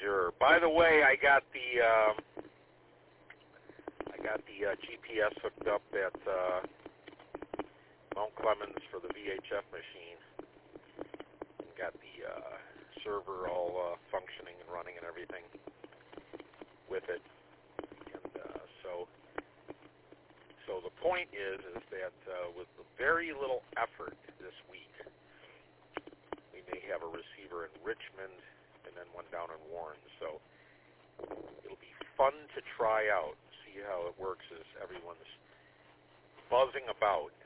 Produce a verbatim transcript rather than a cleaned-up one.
Sure. By the way, I got the um, I got the uh, G P S hooked up at uh, Mount Clemens for the V H F machine. Got the uh, server all uh, functioning and running and everything with it. And uh, so, so the point is, is that uh, with very little effort this week, we may have a receiver in Richmond and then one down in Warren. So it'll be fun to try out, see how it works as everyone's buzzing about